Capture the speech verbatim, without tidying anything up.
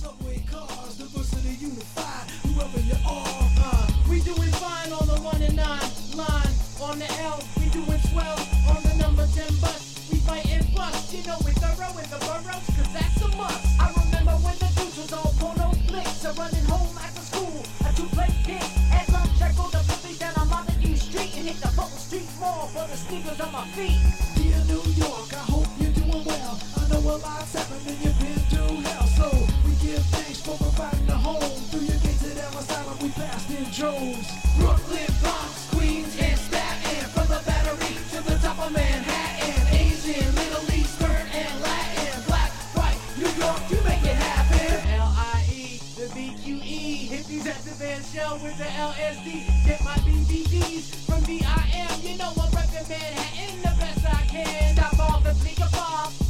subway cars, diversity unified, whoever you are. Uh, We doing fine on the one and nine line. On the L, we doing swell. On the number ten bus, we fighting bust. You know we thorough in the boroughs, cause that's a must. I remember when the dudes was all porno flicks. So running home after school, a two-plate kick. At lunch, I go to Philly down on Montague Street and hit the Fulton Street Mall for the sneakers on my feet. Dear New York, I hope you're doing well. I know a lot's happening, you've been through hell. So we give thanks for providing a home. Through your gates at Ellis Island, we passed in droves. Brooklyn, Bronx, Queens, and Staten. From the Battery to the top of Manhattan. Asian, Middle Eastern, and Latin. Black, white, New York, you make it happen. L I E, the B Q E. Hippies at the band shell with the L S D. Get my B D Ds from V I M. You know I'm reppin' Manhattan the best I can. Stop off the Bleecker Bar.